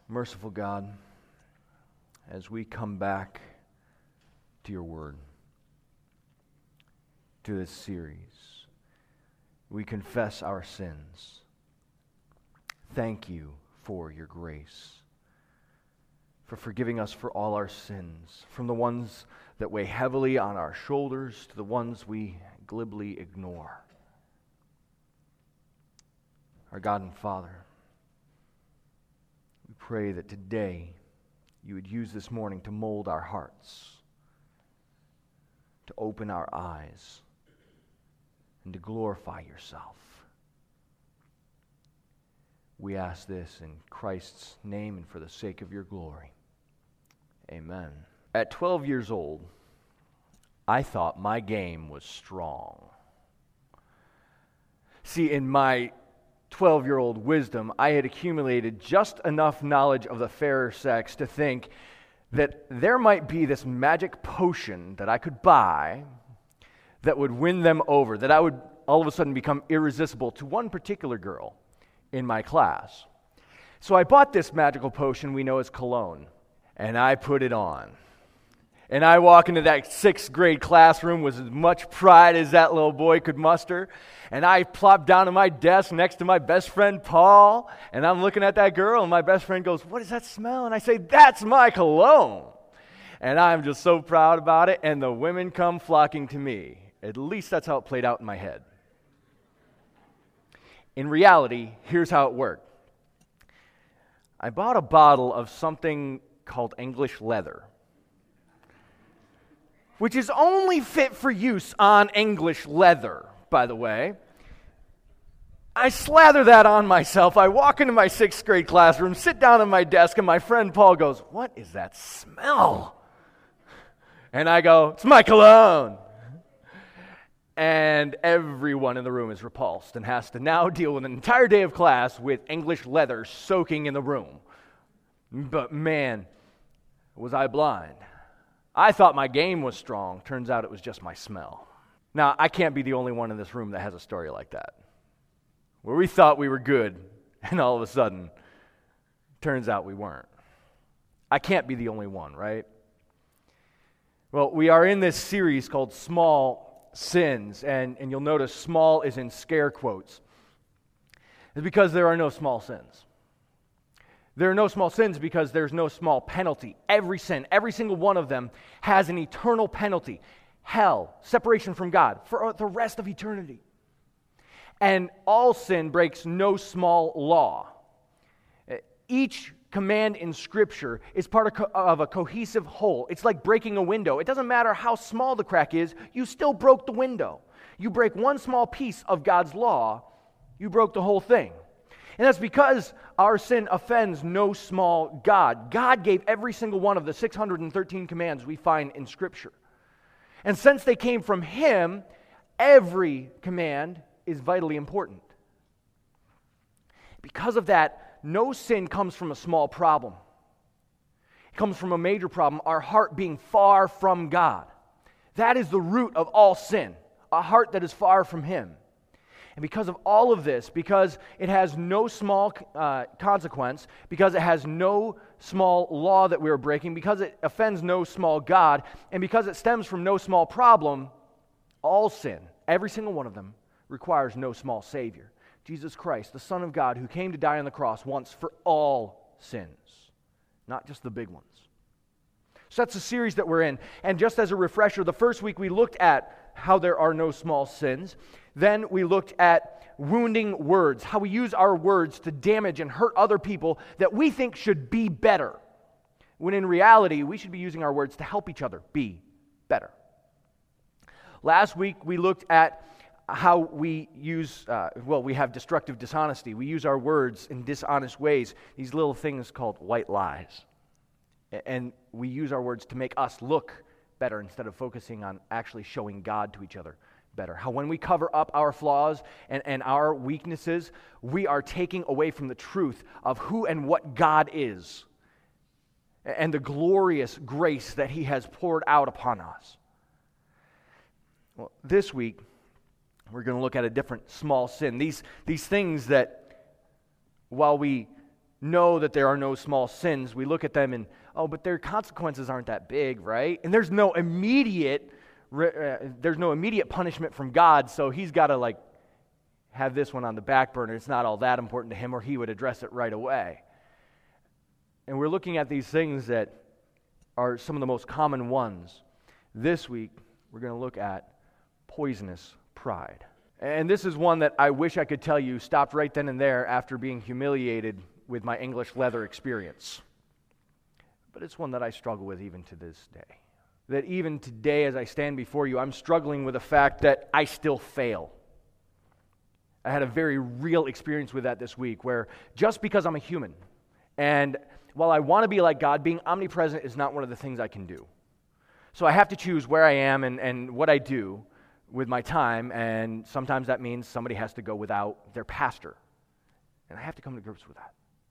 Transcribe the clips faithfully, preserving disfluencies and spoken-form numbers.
Merciful God, as we come back to your word, to this series, we confess our sins. Thank you for your grace, for forgiving us for all our sins, from the ones that weigh heavily on our shoulders to the ones we glibly ignore. Our God and Father, we pray that today you would use this morning to mold our hearts, to open our eyes, and to glorify yourself. We ask this in Christ's name and for the sake of your glory. Amen. At twelve years old, I thought my game was strong. See, in my twelve-year-old wisdom, I had accumulated just enough knowledge of the fairer sex to think that there might be this magic potion that I could buy that would win them over, that I would all of a sudden become irresistible to one particular girl in my class. So I bought this magical potion we know as cologne, and I put it on. And I walk into that sixth grade classroom with as much pride as that little boy could muster. And I plop down at my desk next to my best friend Paul. And I'm looking at that girl, and my best friend goes, "What does that smell?" And I say, "That's my cologne." And I'm just so proud about it. And the women come flocking to me. At least that's how it played out in my head. In reality, here's how it worked. I bought a bottle of something called English leather, which is only fit for use on English leather, by the way. I slather that on myself. I walk into my sixth grade classroom, sit down at my desk, and my friend Paul goes, "What is that smell?" And I go, "It's my cologne." And everyone in the room is repulsed and has to now deal with an entire day of class with English leather soaking in the room. But man, was I blind. I thought my game was strong. Turns out it was just my smell. Now, I can't be the only one in this room that has a story like that, where we thought we were good, and all of a sudden, turns out we weren't. I can't be the only one, right? Well, we are in this series called Small Sins, and, and you'll notice small is in scare quotes. It's because there are no small sins. There are no small sins because there's no small penalty. Every sin, every single one of them has an eternal penalty. Hell, separation from God for the rest of eternity. And all sin breaks no small law. Each command in Scripture is part of, co- of a cohesive whole. It's like breaking a window. It doesn't matter how small the crack is, you still broke the window. You break one small piece of God's law, you broke the whole thing. And that's because our sin offends no small God. God gave every single one of the six hundred thirteen commands we find in Scripture. And since they came from Him, every command is vitally important. Because of that, no sin comes from a small problem. It comes from a major problem, our heart being far from God. That is the root of all sin, a heart that is far from Him. And because of all of this, because it has no small uh, consequence, because it has no small law that we are breaking, because it offends no small God, and because it stems from no small problem, all sin, every single one of them, requires no small Savior. Jesus Christ, the Son of God, who came to die on the cross once for all sins, not just the big ones. So that's the series that we're in. And just as a refresher, the first week we looked at how there are no small sins. Then we looked at wounding words, how we use our words to damage and hurt other people that we think should be better, when in reality, we should be using our words to help each other be better. Last week, we looked at how we use, uh, well, we have destructive dishonesty. We use our words in dishonest ways, these little things called white lies. And we use our words to make us look better instead of focusing on actually showing God to each other better. How when we cover up our flaws and, and our weaknesses, we are taking away from the truth of who and what God is and the glorious grace that He has poured out upon us. Well, this week, we're going to look at a different small sin. These, these things that, while we know that there are no small sins, we look at them and, oh, but their consequences aren't that big, right? And there's no immediate, uh, there's no immediate punishment from God, so he's got to like have this one on the back burner. It's not all that important to him, or he would address it right away. And we're looking at these things that are some of the most common ones. This week, we're going to look at poisonous pride. And this is one that I wish I could tell you stopped right then and there after being humiliated with my English leather experience. But it's one that I struggle with even to this day. That even today as I stand before you, I'm struggling with the fact that I still fail. I had a very real experience with that this week, where just because I'm a human, and while I want to be like God, being omnipresent is not one of the things I can do. So I have to choose where I am and, and what I do with my time, and sometimes that means somebody has to go without their pastor. And I have to come to grips with that.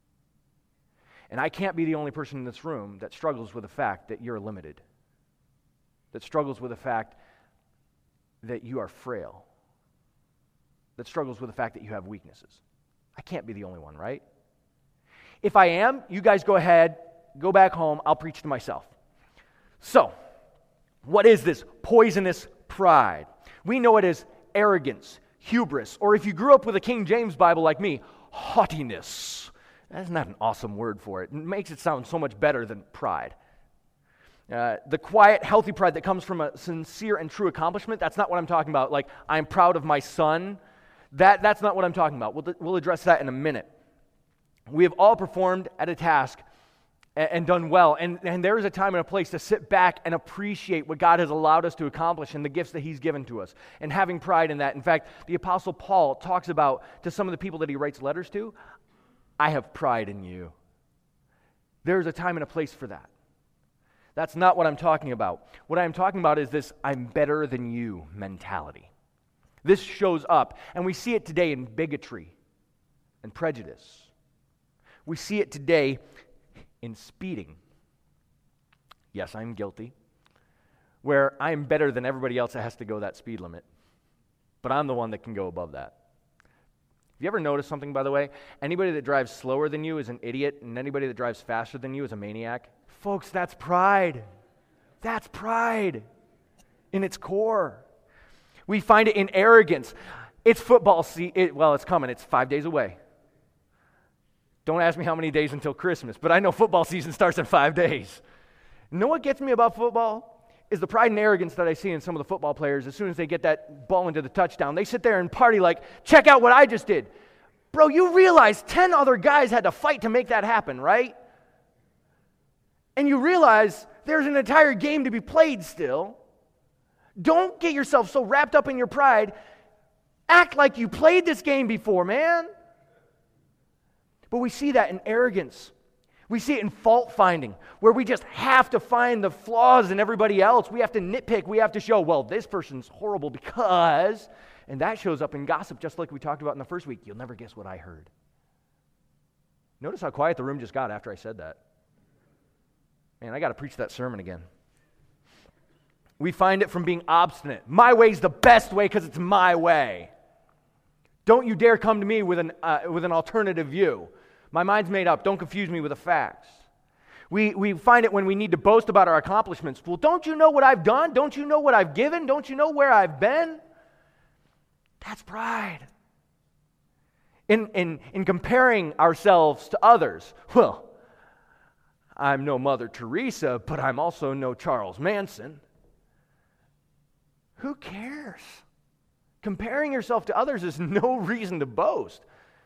And I can't be the only person in this room that struggles with the fact that you're limited, that struggles with the fact that you are frail, that struggles with the fact that you have weaknesses. I can't be the only one, right? If I am, you guys go ahead, go back home, I'll preach to myself. So, what is this poisonous pride? We know it as arrogance, hubris, or if you grew up with a King James Bible like me, haughtiness. That's not an awesome word for it. It makes it sound so much better than pride. Uh, the quiet, healthy pride that comes from a sincere and true accomplishment, that's not what I'm talking about. Like, I'm proud of my son. That, that's not what I'm talking about. We'll, we'll address that in a minute. We have all performed at a task and, and done well. And, and there is a time and a place to sit back and appreciate what God has allowed us to accomplish and the gifts that he's given to us, and having pride in that. In fact, the Apostle Paul talks about, to some of the people that he writes letters to, I have pride in you. There's a time and a place for that. That's not what I'm talking about. What I'm talking about is this I'm better than you mentality. This shows up, and we see it today in bigotry and prejudice. We see it today in speeding. Yes, I'm guilty. Where I'm better than everybody else that has to go that speed limit. But I'm the one that can go above that. Have you ever noticed something, by the way? Anybody that drives slower than you is an idiot, and anybody that drives faster than you is a maniac. Folks, that's pride. That's pride in its core. We find it in arrogance. It's football season. It, well, it's coming. It's five days away. Don't ask me how many days until Christmas, but I know football season starts in five days. You know what gets me about football? Is the pride and arrogance that I see in some of the football players. As soon as they get that ball into the touchdown, they sit there and party like, check out what I just did. Bro, you realize ten other guys had to fight to make that happen, right? And you realize there's an entire game to be played still. Don't get yourself so wrapped up in your pride. Act like you played this game before, man. But we see that in arrogance. We see it in fault finding, where we just have to find the flaws in everybody else. We have to nitpick. We have to show, well, this person's horrible because, and that shows up in gossip, just like we talked about in the first week. You'll never guess what I heard. Notice how quiet the room just got after I said that. Man, I got to preach that sermon again. We find it from being obstinate. My way's the best way because it's my way. Don't you dare come to me with an uh, with an alternative view. My mind's made up. Don't confuse me with the facts. We we find it when we need to boast about our accomplishments. Well, don't you know what I've done? Don't you know what I've given? Don't you know where I've been? That's pride. In in in comparing ourselves to others. Well, I'm no Mother Teresa, but I'm also no Charles Manson. Who cares? Comparing yourself to others is no reason to boast.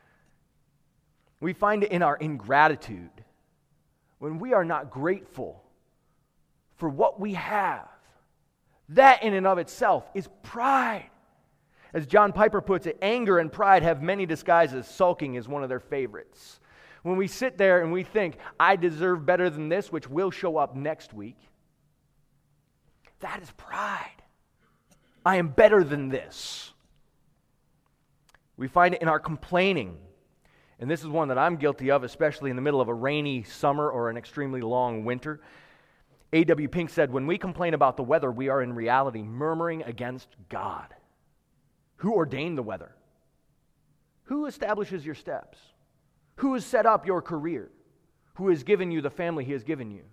We find it in our ingratitude. When we are not grateful for what we have, that in and of itself is pride. As John Piper puts it, anger and pride have many disguises. Sulking is one of their favorites. When we sit there and we think, I deserve better than this, which will show up next week, that is pride. I am better than this. We find it in our complaining. And this is one that I'm guilty of, especially in the middle of a rainy summer or an extremely long winter. A W Pink said, when we complain about the weather, we are in reality murmuring against God. Who ordained the weather? Who establishes your steps? Who has set up your career? Who has given you the family He has given you?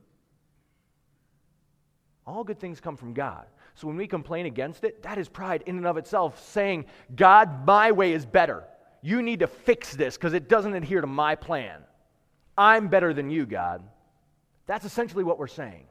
All good things come from God. So when we complain against it, that is pride in and of itself, saying, God, my way is better. You need to fix this because it doesn't adhere to my plan. I'm better than you, God. That's essentially what we're saying.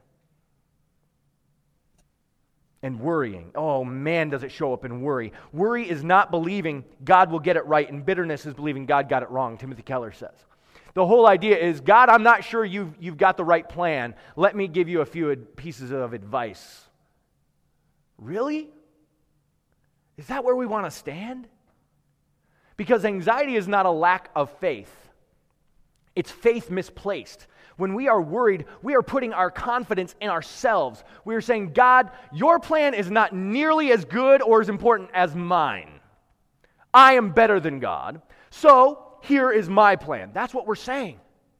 And worrying. Oh man, does it show up in worry. Worry is not believing God will get it right, and bitterness is believing God got it wrong, Timothy Keller says. The whole idea is, God, I'm not sure you've, you've got the right plan. Let me give you a few pieces of advice. Really? Is that where we want to stand? Because anxiety is not a lack of faith. It's faith misplaced. When we are worried, we are putting our confidence in ourselves. We are saying, God, your plan is not nearly as good or as important as mine. I am better than God. So, here is my plan. That's what we're saying.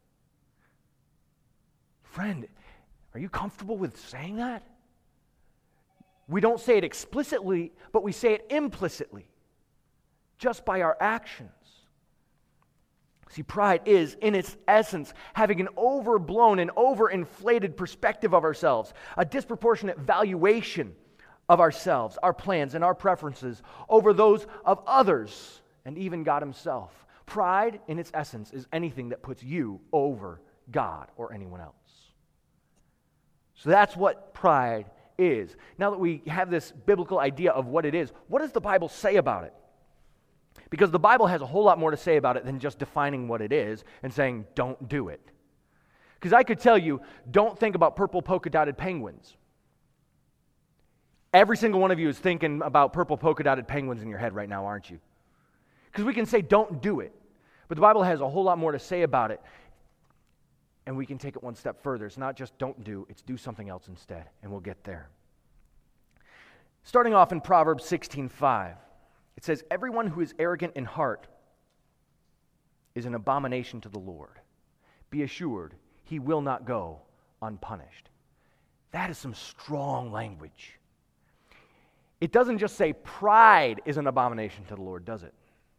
Friend, are you comfortable with saying that? We don't say it explicitly, but we say it implicitly, just by our actions. See, pride is, in its essence, having an overblown and overinflated perspective of ourselves, a disproportionate valuation of ourselves, our plans, and our preferences over those of others, and even God Himself. Pride, in its essence, is anything that puts you over God or anyone else. So that's what pride is. Now that we have this biblical idea of what it is, what does the Bible say about it? Because the Bible has a whole lot more to say about it than just defining what it is and saying, don't do it. Because I could tell you, don't think about purple polka-dotted penguins. Every single one of you is thinking about purple polka-dotted penguins in your head right now, aren't you? Because we can say, don't do it. But the Bible has a whole lot more to say about it. And we can take it one step further. It's not just don't do, it's do something else instead. And we'll get there. Starting off in Proverbs sixteen five. It says, everyone who is arrogant in heart is an abomination to the Lord. Be assured, he will not go unpunished. That is some strong language. It doesn't just say pride is an abomination to the Lord, does it?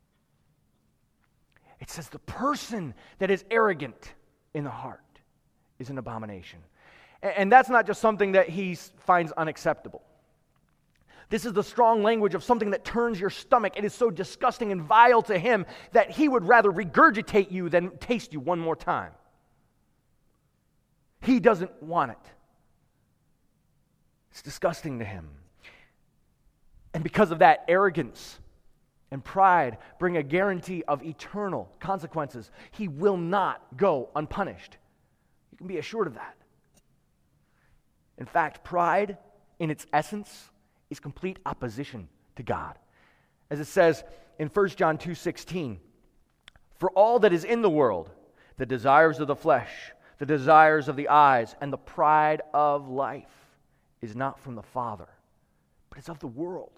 It says the person that is arrogant in the heart is an abomination. And that's not just something that he finds unacceptable. This is the strong language of something that turns your stomach. It is so disgusting and vile to him that he would rather regurgitate you than taste you one more time. He doesn't want it. It's disgusting to him. And because of that, arrogance and pride bring a guarantee of eternal consequences. He will not go unpunished. You can be assured of that. In fact, pride, in its essence, is complete opposition to God. As it says in First John two sixteen, for all that is in the world, the desires of the flesh, the desires of the eyes, and the pride of life is not from the Father, but it's of the world.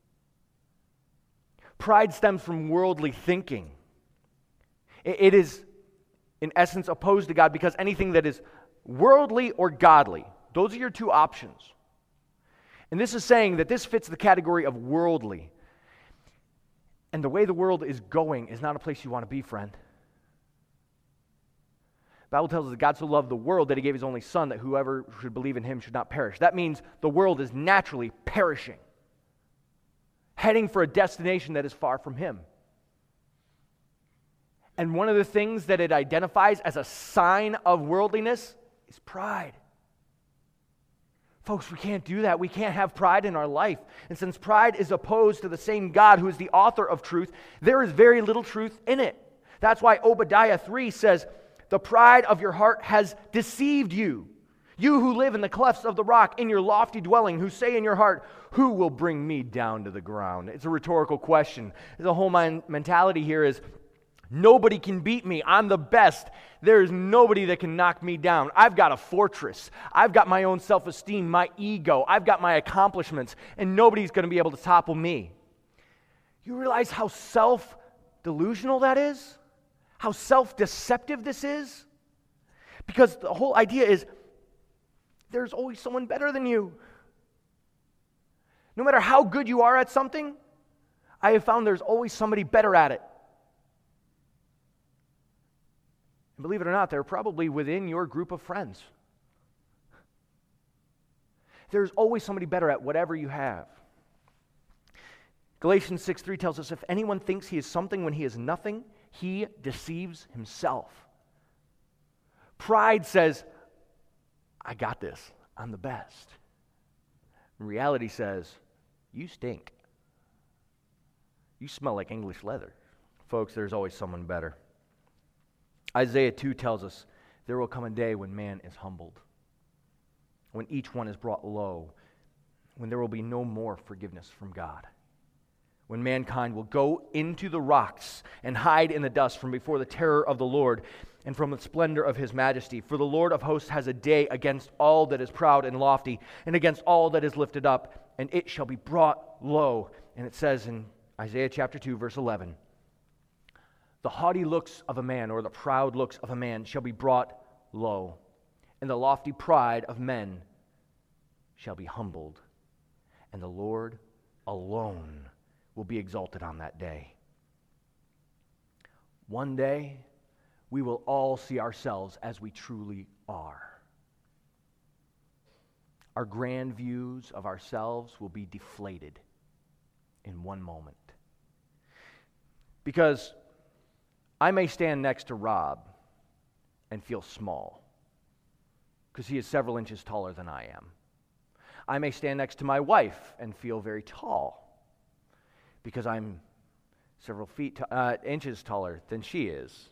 Pride stems from worldly thinking. It is, in essence, opposed to God because anything that is worldly or godly, those are your two options. And this is saying that this fits the category of worldly. And the way the world is going is not a place you want to be, friend. The Bible tells us that God so loved the world that he gave his only Son, that whoever should believe in him should not perish. That means the world is naturally perishing, heading for a destination that is far from him. And one of the things that it identifies as a sign of worldliness is pride. Folks, we can't do that. We can't have pride in our life. And since pride is opposed to the same God who is the author of truth, there is very little truth in it. That's why Obadiah three says, the pride of your heart has deceived you. You who live in the clefts of the rock, in your lofty dwelling, who say in your heart, who will bring me down to the ground? It's a rhetorical question. The whole mentality here is, nobody can beat me. I'm the best. There is nobody that can knock me down. I've got a fortress. I've got my own self-esteem, my ego. I've got my accomplishments, and nobody's going to be able to topple me. You realize how self-delusional that is? How self-deceptive this is? Because the whole idea is, there's always someone better than you. No matter how good you are at something, I have found there's always somebody better at it. And believe it or not, they're probably within your group of friends. There's always somebody better at whatever you have. Galatians six three tells us, if anyone thinks he is something when he is nothing, he deceives himself. Pride says, I got this. I'm the best. Reality says, you stink. You smell like English leather. Folks, there's always someone better. Isaiah two tells us, there will come a day when man is humbled, when each one is brought low, when there will be no more forgiveness from God, when mankind will go into the rocks and hide in the dust from before the terror of the Lord and from the splendor of his majesty. For the Lord of hosts has a day against all that is proud and lofty, and against all that is lifted up, and it shall be brought low. And it says in Isaiah chapter two, verse eleven, the haughty looks of a man, or the proud looks of a man, shall be brought low, and the lofty pride of men shall be humbled, and the Lord alone will be exalted on that day. One day, we will all see ourselves as we truly are. Our grand views of ourselves will be deflated in one moment. Because I may stand next to Rob and feel small, because he is several inches taller than I am. I may stand next to my wife and feel very tall, because I'm several feet, t- uh, inches taller than she is.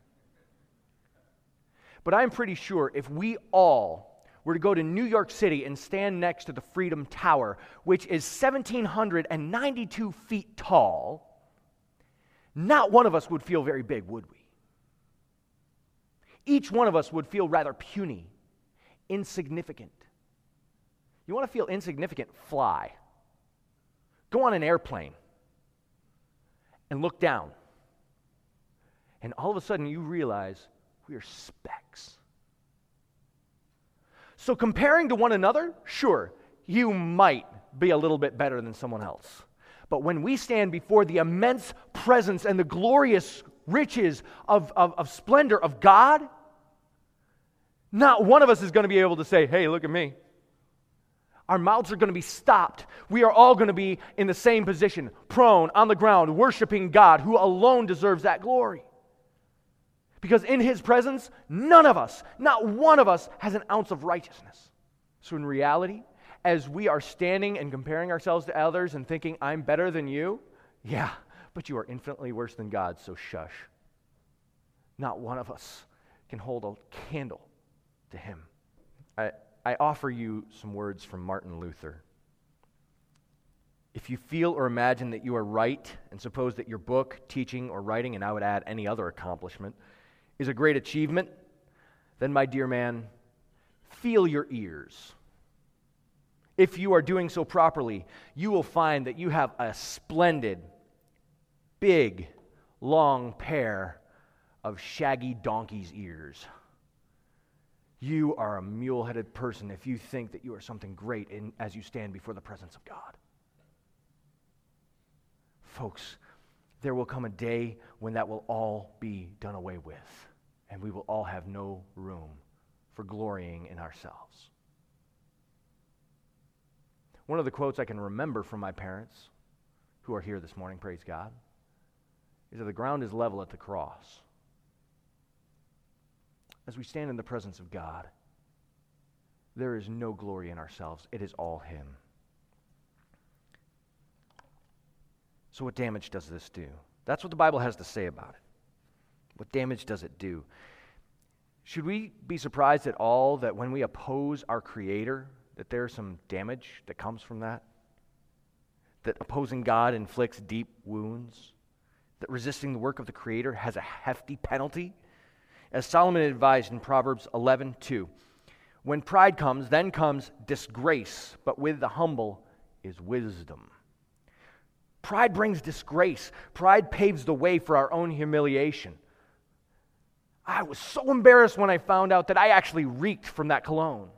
But I'm pretty sure if we all were to go to New York City and stand next to the Freedom Tower, which is one thousand seven hundred ninety-two feet tall, not one of us would feel very big, would we? Each one of us would feel rather puny, insignificant. You want to feel insignificant? Fly. Go on an airplane and look down. And all of a sudden you realize we are specks. So comparing to one another, sure, you might be a little bit better than someone else. But when we stand before the immense presence and the glorious riches of, of, of splendor of God, not one of us is going to be able to say, hey, look at me. Our mouths are going to be stopped. We are all going to be in the same position, prone, on the ground, worshiping God, who alone deserves that glory. Because in His presence, none of us, not one of us, has an ounce of righteousness. So in reality, as we are standing and comparing ourselves to others and thinking, I'm better than you, yeah, but you are infinitely worse than God, so shush. Not one of us can hold a candle to Him. I, I offer you some words from Martin Luther. If you feel or imagine that you are right, and suppose that your book, teaching, or writing, and I would add any other accomplishment, is a great achievement, then, my dear man, feel your ears. If you are doing so properly, you will find that you have a splendid, big, long pair of shaggy donkey's ears. You are a mule-headed person if you think that you are something great in, as you stand before the presence of God. Folks, there will come a day when that will all be done away with, and we will all have no room for glorying in ourselves. One of the quotes I can remember from my parents, who are here this morning, praise God, is that the ground is level at the cross. As we stand in the presence of God, there is no glory in ourselves. It is all Him. So what damage does this do? That's what the Bible has to say about it. What damage does it do? Should we be surprised at all that when we oppose our Creator, that there's some damage that comes from that? That opposing God inflicts deep wounds? That resisting the work of the Creator has a hefty penalty? As Solomon advised in Proverbs eleven two, when pride comes, then comes disgrace, but with the humble is wisdom. Pride brings disgrace. Pride paves the way for our own humiliation. I was so embarrassed when I found out that I actually reeked from that cologne.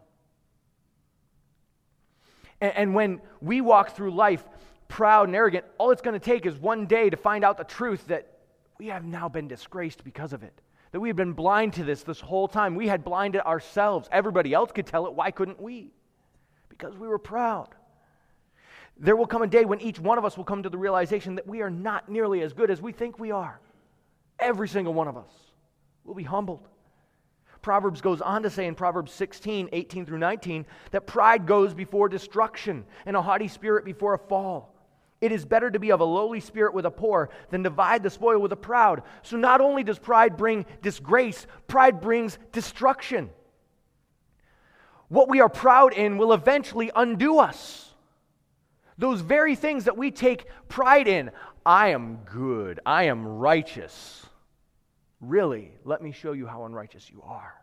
And, and when we walk through life proud and arrogant, all it's going to take is one day to find out the truth that we have now been disgraced because of it. That we had been blind to this this whole time. We had blinded ourselves. Everybody else could tell it. Why couldn't we? Because we were proud. There will come a day when each one of us will come to the realization that we are not nearly as good as we think we are. Every single one of us will be humbled. Proverbs goes on to say in Proverbs sixteen, eighteen through nineteen, that pride goes before destruction and a haughty spirit before a fall. It is better to be of a lowly spirit with a poor than divide the spoil with a proud. So not only does pride bring disgrace, pride brings destruction. What we are proud in will eventually undo us. Those very things that we take pride in. I am good. I am righteous. Really, let me show you how unrighteous you are.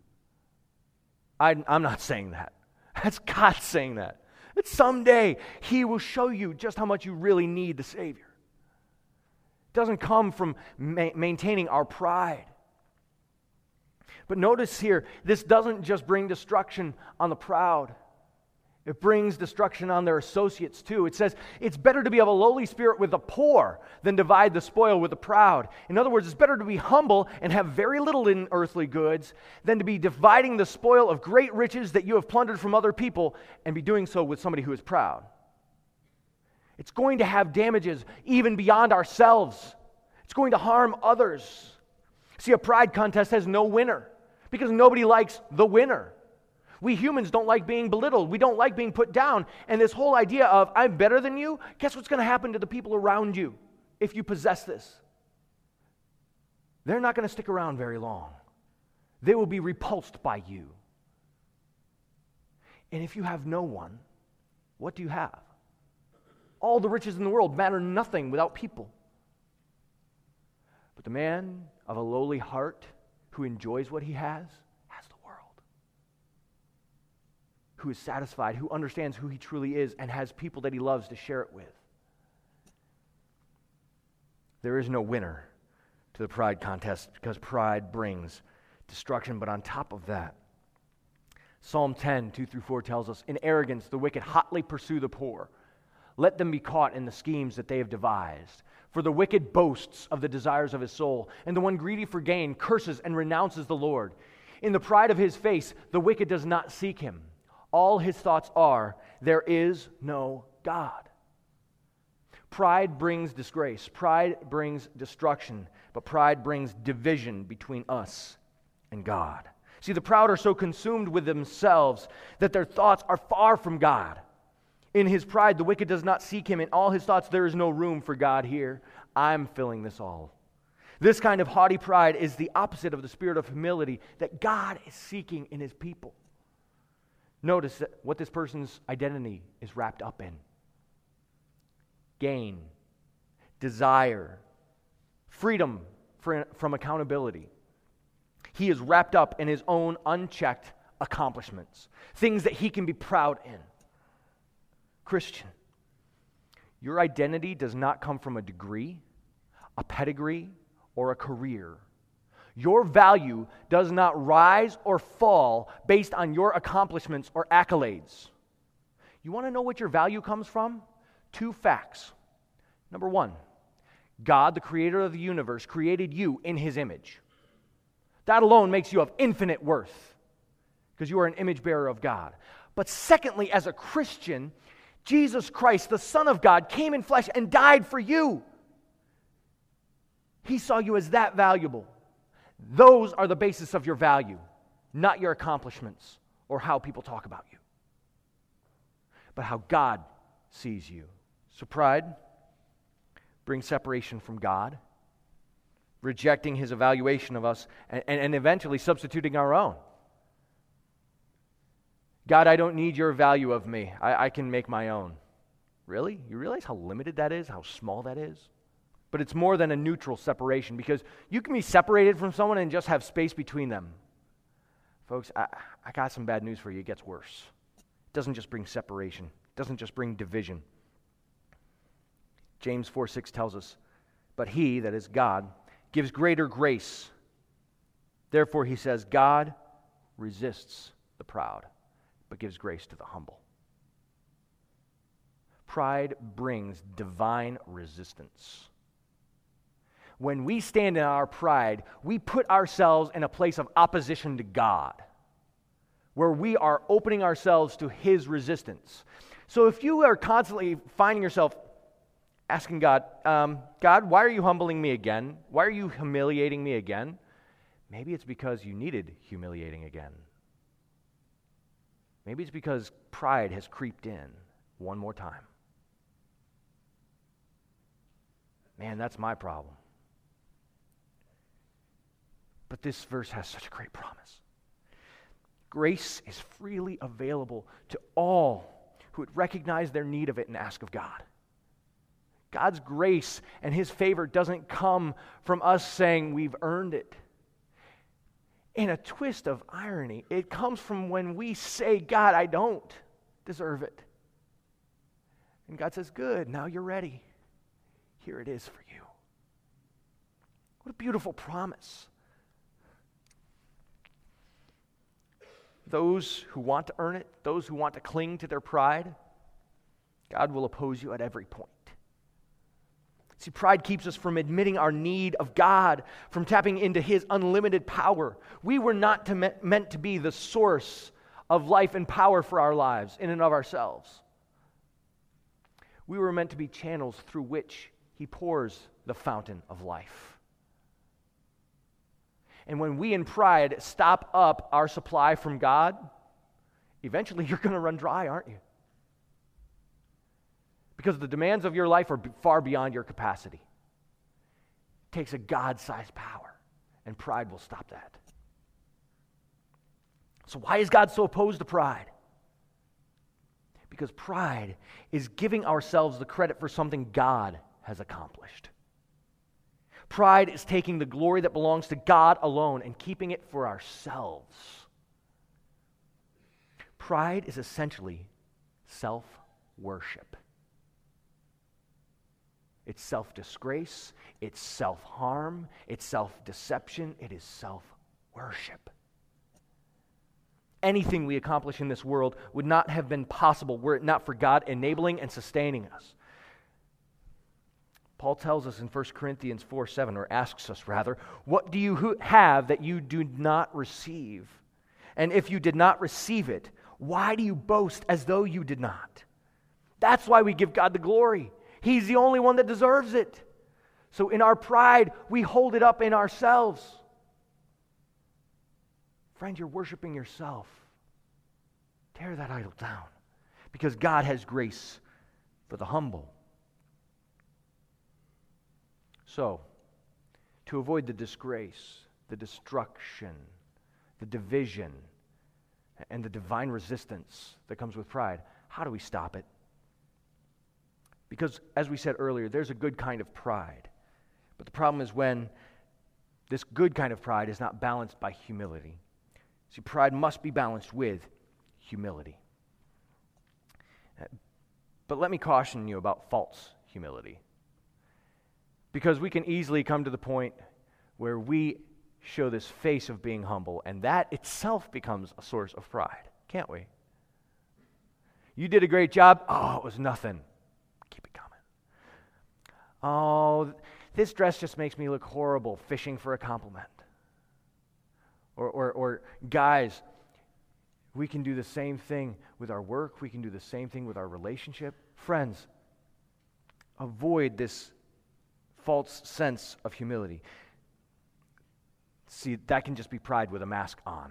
I, I'm not saying that. That's God saying that. That someday He will show you just how much you really need the Savior. It doesn't come from ma- maintaining our pride. But notice here, this doesn't just bring destruction on the proud. It brings destruction on their associates too. It says, it's better to be of a lowly spirit with the poor than divide the spoil with the proud. In other words, it's better to be humble and have very little in earthly goods than to be dividing the spoil of great riches that you have plundered from other people and be doing so with somebody who is proud. It's going to have damages even beyond ourselves. It's going to harm others. See, a pride contest has no winner because nobody likes the winner. We humans don't like being belittled. We don't like being put down. And this whole idea of, I'm better than you, guess what's going to happen to the people around you if you possess this? They're not going to stick around very long. They will be repulsed by you. And if you have no one, what do you have? All the riches in the world matter nothing without people. But the man of a lowly heart who enjoys what he has, who is satisfied, who understands who he truly is, and has people that he loves to share it with. There is no winner to the pride contest because pride brings destruction. But on top of that, Psalm ten, two through four tells us, in arrogance the wicked hotly pursue the poor. Let them be caught in the schemes that they have devised. For the wicked boasts of the desires of his soul, and the one greedy for gain curses and renounces the Lord. In the pride of his face, the wicked does not seek him. All his thoughts are, there is no God. Pride brings disgrace. Pride brings destruction. But pride brings division between us and God. See, the proud are so consumed with themselves that their thoughts are far from God. In his pride, the wicked does not seek him. In all his thoughts, there is no room for God here. I'm filling this all. This kind of haughty pride is the opposite of the spirit of humility that God is seeking in his people. Notice that what this person's identity is wrapped up in. Gain, desire, freedom from accountability. He is wrapped up in his own unchecked accomplishments, things that he can be proud in. Christian, your identity does not come from a degree, a pedigree, or a career. Your value does not rise or fall based on your accomplishments or accolades. You want to know what your value comes from? Two facts. Number one, God, the creator of the universe, created you in his image. That alone makes you of infinite worth because you are an image bearer of God. But secondly, as a Christian, Jesus Christ, the Son of God, came in flesh and died for you. He saw you as that valuable. Those are the basis of your value, not your accomplishments or how people talk about you, but how God sees you. So pride brings separation from God, rejecting his evaluation of us, and, and, and eventually substituting our own. God, I don't need your value of me. I, I can make my own. Really? You realize how limited that is, how small that is? But it's more than a neutral separation because you can be separated from someone and just have space between them. Folks, I, I got some bad news for you. It gets worse. It doesn't just bring separation. It doesn't just bring division. James four six tells us, but he, that is God, gives greater grace. Therefore, he says, God resists the proud, but gives grace to the humble. Pride brings divine resistance. When we stand in our pride, we put ourselves in a place of opposition to God, where we are opening ourselves to His resistance. So if you are constantly finding yourself asking God, um, God, why are you humbling me again? Why are you humiliating me again? Maybe it's because you needed humiliating again. Maybe it's because pride has creeped in one more time. Man, that's my problem. But this verse has such a great promise. Grace is freely available to all who would recognize their need of it and ask of God. God's grace and His favor doesn't come from us saying we've earned it. In a twist of irony, it comes from when we say, God, I don't deserve it. And God says, good, now you're ready. Here it is for you. What a beautiful promise. Those who want to earn it, those who want to cling to their pride, God will oppose you at every point. See, pride keeps us from admitting our need of God, from tapping into His unlimited power. We were not to me- meant to be the source of life and power for our lives in and of ourselves. We were meant to be channels through which He pours the fountain of life. And when we in pride stop up our supply from God, eventually you're going to run dry, aren't you? Because the demands of your life are far beyond your capacity. It takes a God-sized power, and pride will stop that. So why is God so opposed to pride? Because pride is giving ourselves the credit for something God has accomplished. Pride is taking the glory that belongs to God alone and keeping it for ourselves. Pride is essentially self-worship. It's self-disgrace, it's self-harm, it's self-deception, it is self-worship. Anything we accomplish in this world would not have been possible were it not for God enabling and sustaining us. Paul tells us in First Corinthians four seven, or asks us rather, what do you have that you do not receive? And if you did not receive it, why do you boast as though you did not? That's why we give God the glory. He's the only one that deserves it. So in our pride, we hold it up in ourselves. Friend, you're worshiping yourself. Tear that idol down, because God has grace for the humble. So, to avoid the disgrace, the destruction, the division, and the divine resistance that comes with pride, how do we stop it? Because, as we said earlier, there's a good kind of pride. But the problem is when this good kind of pride is not balanced by humility. See, pride must be balanced with humility. But let me caution you about false humility. Because we can easily come to the point where we show this face of being humble, and that itself becomes a source of pride, can't we? You did a great job. Oh, it was nothing. Keep it coming. Oh, this dress just makes me look horrible, fishing for a compliment. Or, or, or guys, we can do the same thing with our work. We can do the same thing with our relationship. Friends, avoid this false sense of humility. See, that can just be pride with a mask on.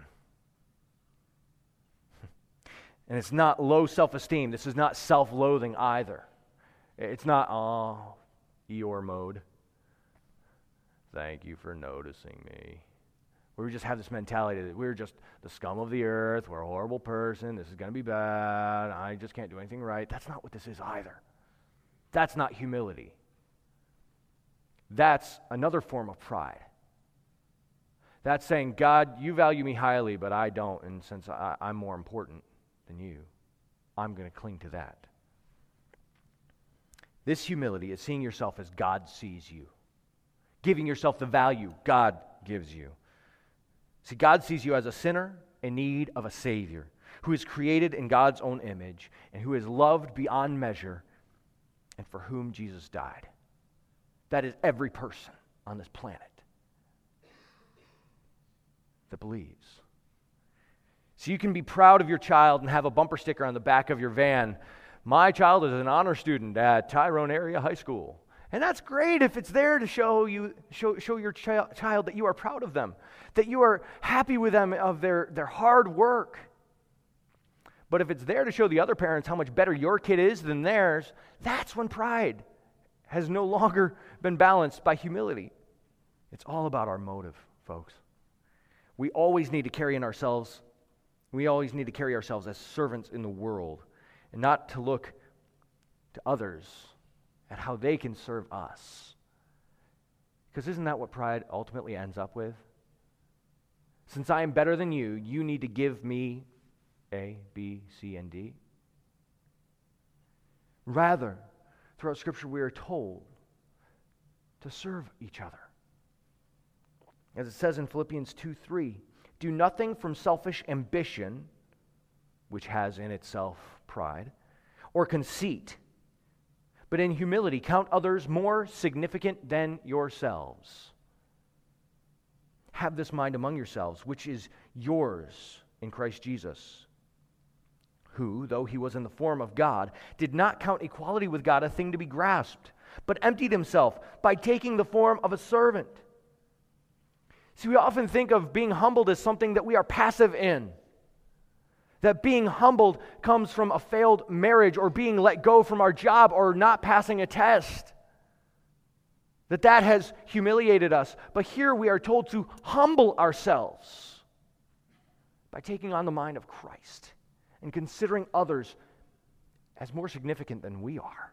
And it's not low self-esteem. This is not self-loathing either. It's not, oh, Eeyore mode. Thank you for noticing me. We just have this mentality that we're just the scum of the earth, we're a horrible person, this is going to be bad, I just can't do anything right. That's not what this is either. That's not humility. That's another form of pride. That's saying, God, you value me highly, but I don't, and since I, I'm more important than you, I'm going to cling to that. This humility is seeing yourself as God sees you, giving yourself the value God gives you. See, God sees you as a sinner in need of a Savior, who is created in God's own image, and who is loved beyond measure, and for whom Jesus died. That is every person. on this planet that believes. So you can be proud of your child and have a bumper sticker on the back of your van. My child is an honor student at Tyrone Area High School. And that's great if it's there to show you, show, show your chi- child that you are proud of them, that you are happy with them of their, their hard work. But if it's there to show the other parents how much better your kid is than theirs, that's when pride has no longer been balanced by humility. It's all about our motive, folks. We always need to carry in ourselves, we always need to carry ourselves as servants in the world, and not to look to others at how they can serve us. Because isn't that what pride ultimately ends up with? Since I am better than you, you need to give me A, B, C, and D. Rather, throughout Scripture, we are told to serve each other. As it says in Philippians two three, do nothing from selfish ambition, which has in itself pride, or conceit, but in humility count others more significant than yourselves. Have this mind among yourselves, which is yours in Christ Jesus, who, though he was in the form of God, did not count equality with God a thing to be grasped, but emptied himself by taking the form of a servant. See, we often think of being humbled as something that we are passive in. That being humbled comes from a failed marriage or being let go from our job or not passing a test. That that has humiliated us. But here we are told to humble ourselves by taking on the mind of Christ and considering others as more significant than we are.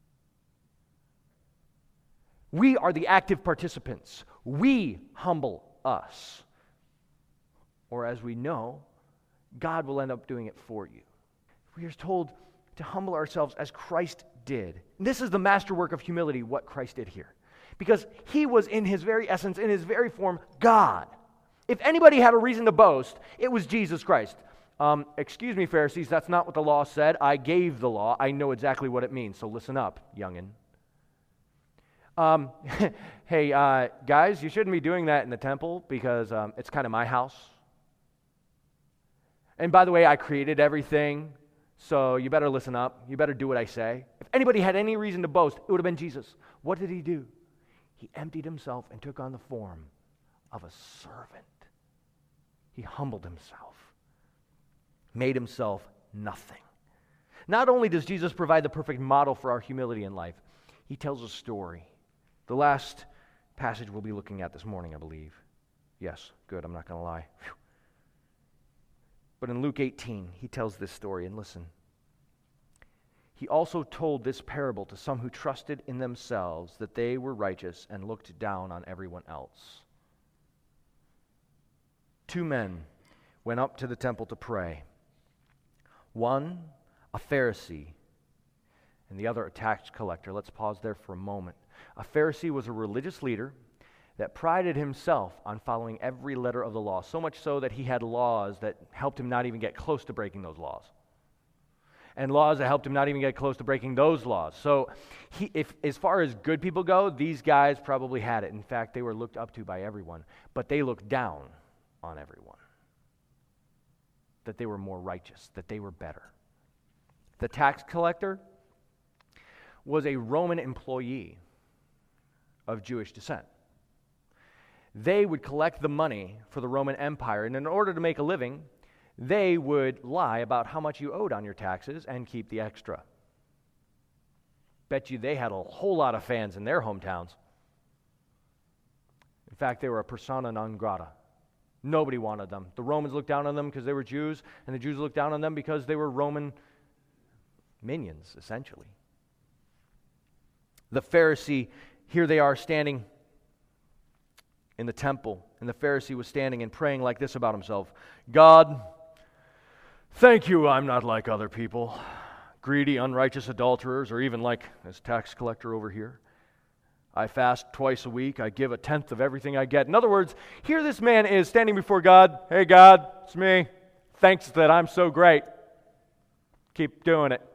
We are the active participants. We humble us. Or as we know, God will end up doing it for you. We are told to humble ourselves as Christ did. And this is the masterwork of humility, what Christ did here. Because he was in his very essence, in his very form, God. If anybody had a reason to boast, it was Jesus Christ. Um, excuse me, Pharisees, that's not what the law said. I gave the law. I know exactly what it means, so listen up, youngin'. Um, hey, uh, guys, you shouldn't be doing that in the temple because um, it's kind of my house. And by the way, I created everything, so you better listen up. You better do what I say. If anybody had any reason to boast, it would have been Jesus. What did he do? He emptied himself and took on the form of a servant. He humbled himself, made himself nothing. Not only does Jesus provide the perfect model for our humility in life, he tells a story. The last passage we'll be looking at this morning, I believe. Yes, good, I'm not going to lie. Whew. But in Luke eighteen, he tells this story, and listen. He also told this parable to some who trusted in themselves that they were righteous and looked down on everyone else. Two men went up to the temple to pray. One, a Pharisee, and the other a tax collector. Let's pause there for a moment. A Pharisee was a religious leader that prided himself on following every letter of the law, so much so that he had laws that helped him not even get close to breaking those laws. And laws that helped him not even get close to breaking those laws. So he, if, as far as good people go, these guys probably had it. In fact, they were looked up to by everyone, but they looked down on everyone. That they were more righteous, that they were better. The tax collector was a Roman employee of Jewish descent. They would collect the money for the Roman Empire, and in order to make a living, they would lie about how much you owed on your taxes and keep the extra. Bet you they had a whole lot of fans in their hometowns. In fact, they were a persona non grata. Nobody wanted them. The Romans looked down on them because they were Jews, and the Jews looked down on them because they were Roman minions, essentially. The Pharisee, here they are standing in the temple, and the Pharisee was standing and praying like this about himself. God, thank you I'm not like other people, greedy, unrighteous adulterers, or even like this tax collector over here. I fast twice a week. I give a tenth of everything I get. In other words, here this man is standing before God. Hey, God, it's me. Thanks that I'm so great. Keep doing it.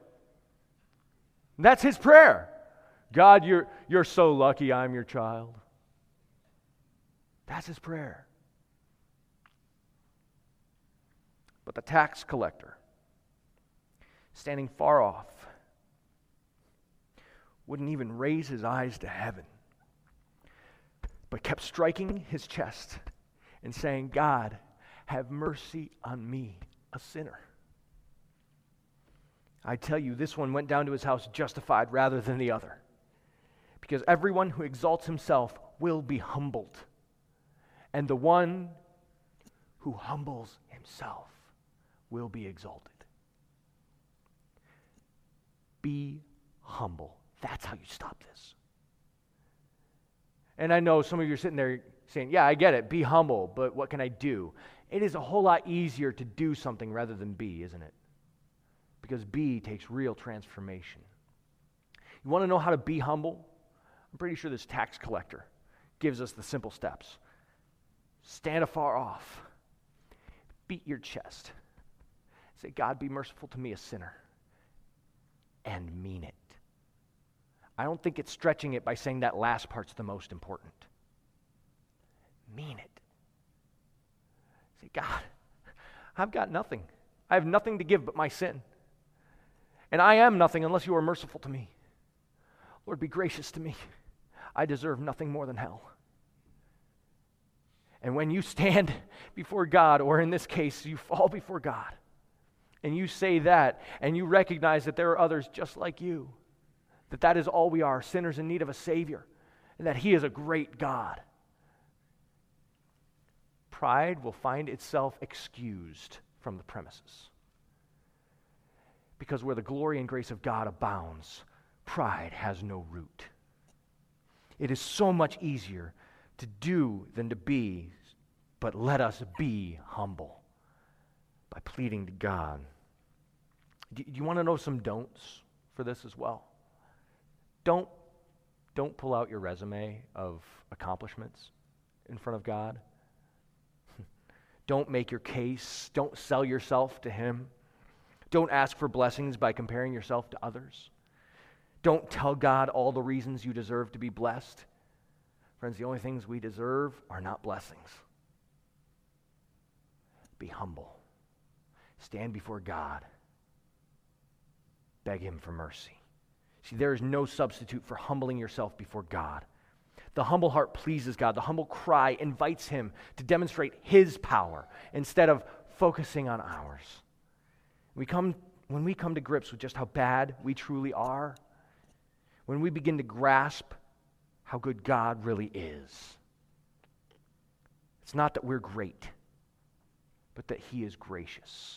And that's his prayer. God, you're, you're so lucky I'm your child. That's his prayer. But the tax collector, standing far off, wouldn't even raise his eyes to heaven, but kept striking his chest and saying, God, have mercy on me, a sinner. I tell you, this one went down to his house justified rather than the other. Because everyone who exalts himself will be humbled, and the one who humbles himself will be exalted. Be humble. That's how you stop this. And I know some of you are sitting there saying, yeah, I get it, be humble, but what can I do? It is a whole lot easier to do something rather than be, isn't it? Because be takes real transformation. You want to know how to be humble? I'm pretty sure this tax collector gives us the simple steps. Stand afar off. Beat your chest. Say, God, be merciful to me, a sinner. And mean it. I don't think it's stretching it by saying that last part's the most important. Mean it. Say, God, I've got nothing. I have nothing to give but my sin. And I am nothing unless you are merciful to me. Lord, be gracious to me. I deserve nothing more than hell. And when you stand before God, or in this case, you fall before God, and you say that, and you recognize that there are others just like you, that that is all we are, sinners in need of a Savior, and that He is a great God, pride will find itself excused from the premises. Because where the glory and grace of God abounds, pride has no root. It is so much easier to do than to be, but let us be humble by pleading to God. Do you want to know some don'ts for this as well? Don't, don't pull out your resume of accomplishments in front of God. Don't make your case. Don't sell yourself to Him. Don't ask for blessings by comparing yourself to others. Don't tell God all the reasons you deserve to be blessed. Friends, the only things we deserve are not blessings. Be humble. Stand before God. Beg Him for mercy. See, there is no substitute for humbling yourself before God. The humble heart pleases God. The humble cry invites Him to demonstrate His power instead of focusing on ours. We come, when we come to grips with just how bad we truly are, when we begin to grasp how good God really is, it's not that we're great, but that He is gracious.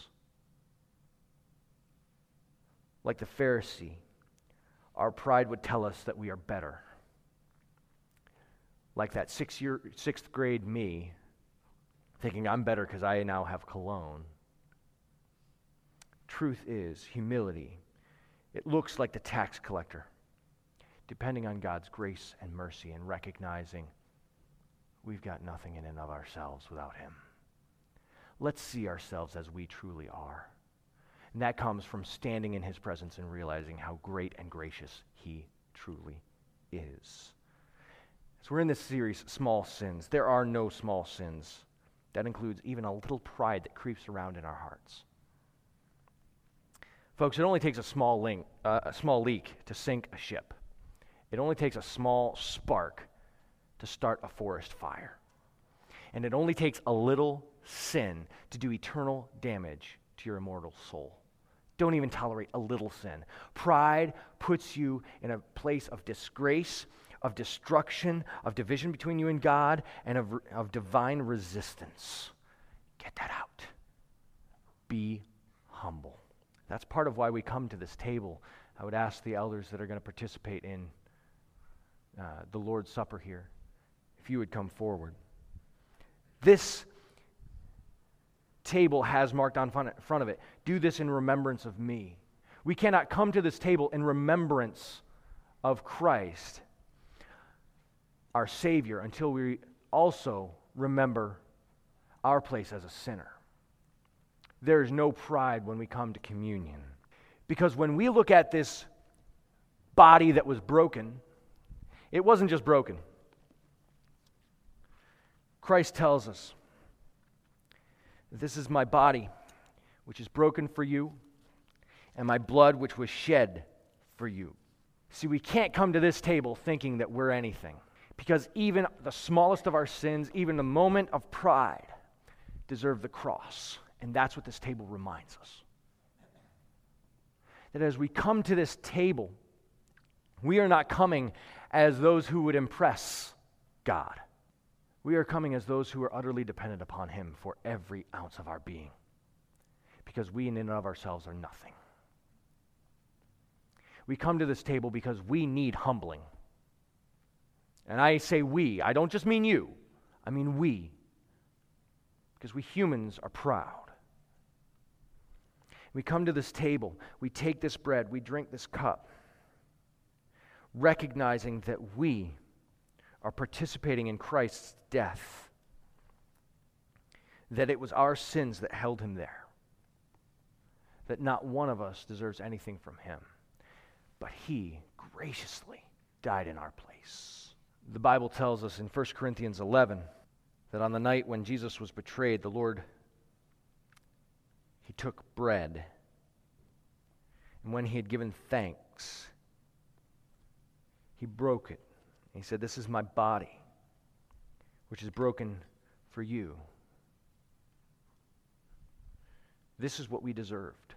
Like the Pharisee, our pride would tell us that we are better. Like that six year, sixth grade me, thinking I'm better because I now have cologne. Truth is, humility, it looks like the tax collector, depending on God's grace and mercy and recognizing we've got nothing in and of ourselves without Him. Let's see ourselves as we truly are. And that comes from standing in His presence and realizing how great and gracious He truly is. So we're in this series, Small Sins. There are no small sins. That includes even a little pride that creeps around in our hearts. Folks, it only takes a small, link, uh, a small leak to sink a ship. It only takes a small spark to start a forest fire. And it only takes a little sin to do eternal damage to your immortal soul. Don't even tolerate a little sin. Pride puts you in a place of disgrace, of destruction, of division between you and God, and of, of divine resistance. Get that out. Be humble. That's part of why we come to this table. I would ask the elders that are going to participate in uh, the Lord's Supper here, if you would come forward. This table has marked on front of it, do this in remembrance of me. We cannot come to this table in remembrance of Christ, our Savior, until we also remember our place as a sinner. There is no pride when we come to communion. Because when we look at this body that was broken, it wasn't just broken. Christ tells us, this is my body, which is broken for you, and my blood, which was shed for you. See, we can't come to this table thinking that we're anything, because even the smallest of our sins, even the moment of pride, deserve the cross. And that's what this table reminds us. That as we come to this table, we are not coming as those who would impress God. We are coming as those who are utterly dependent upon Him for every ounce of our being, because we in and of ourselves are nothing. We come to this table because we need humbling. And I say we, I don't just mean you, I mean we. Because we humans are proud. We come to this table, we take this bread, we drink this cup, recognizing that we are participating in Christ's death, that it was our sins that held Him there, that not one of us deserves anything from Him, but He graciously died in our place. The Bible tells us in First Corinthians eleven that on the night when Jesus was betrayed, the Lord, He took bread, and when He had given thanks, He broke it. He said, this is my body, which is broken for you. This is what we deserved.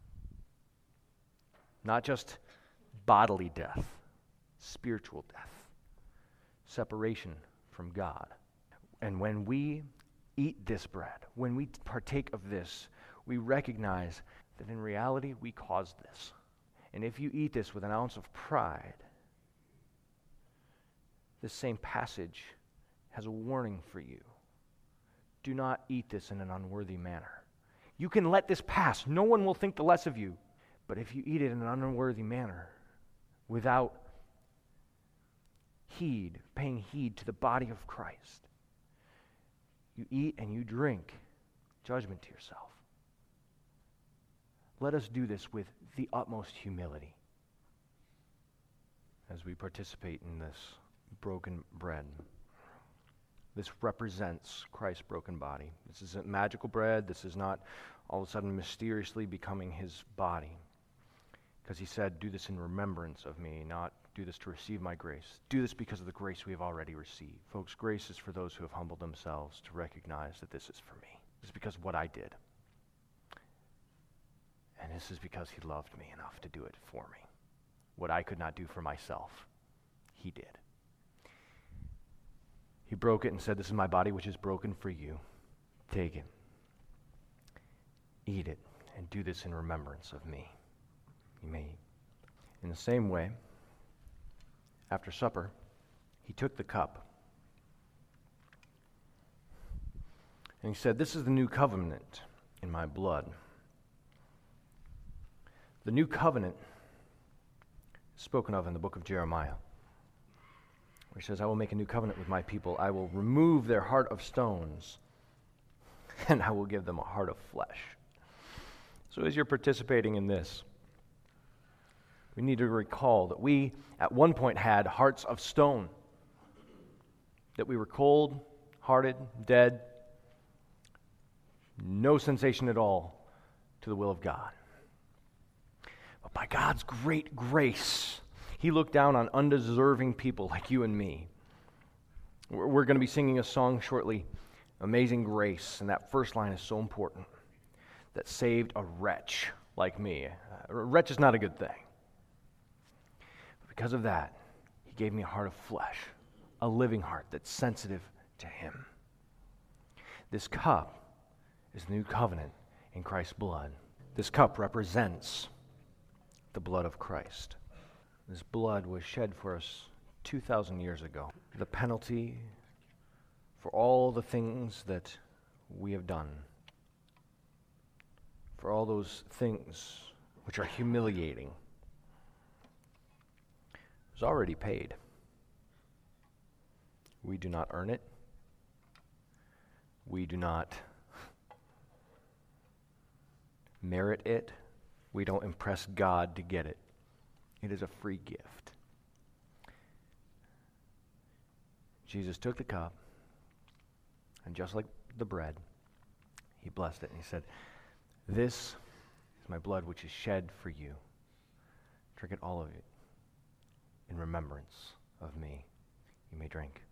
Not just bodily death, spiritual death, separation from God. And when we eat this bread, when we partake of this, we recognize that in reality we caused this. And if you eat this with an ounce of pride, this same passage has a warning for you. Do not eat this in an unworthy manner. You can let this pass. No one will think the less of you. But if you eat it in an unworthy manner, without heed, paying heed to the body of Christ, you eat and you drink judgment to yourself. Let us do this with the utmost humility as we participate in this broken bread. This represents Christ's broken body. This isn't magical bread. This is not all of a sudden mysteriously becoming His body. Because He said, do this in remembrance of me, not do this to receive my grace. Do this because of the grace we have already received. Folks, grace is for those who have humbled themselves to recognize that this is for me. This is because of what I did. And this is because He loved me enough to do it for me. What I could not do for myself, He did. He broke it and said, this is my body which is broken for you. Take it. Eat it and do this in remembrance of me. You may. In the same way, after supper, He took the cup. And He said, this is the new covenant in my blood. The new covenant is spoken of in the book of Jeremiah, where He says, I will make a new covenant with my people. I will remove their heart of stones, and I will give them a heart of flesh. So as you're participating in this, we need to recall that we at one point had hearts of stone, that we were cold-hearted, dead, no sensation at all to the will of God. But by God's great grace, He looked down on undeserving people like you and me. We're going to be singing a song shortly, Amazing Grace, and that first line is so important, that saved a wretch like me. A wretch is not a good thing. Because of that, He gave me a heart of flesh, a living heart that's sensitive to Him. This cup is the new covenant in Christ's blood. This cup represents the blood of Christ. This blood was shed for us two thousand years ago. The penalty for all the things that we have done, for all those things which are humiliating, was already paid. We do not earn it. We do not merit it. We don't impress God to get it. It is a free gift. Jesus took the cup, And just like the bread, he blessed it and he said, "This is my blood which is shed for you. Drink it, all of it, in remembrance of me." You may drink.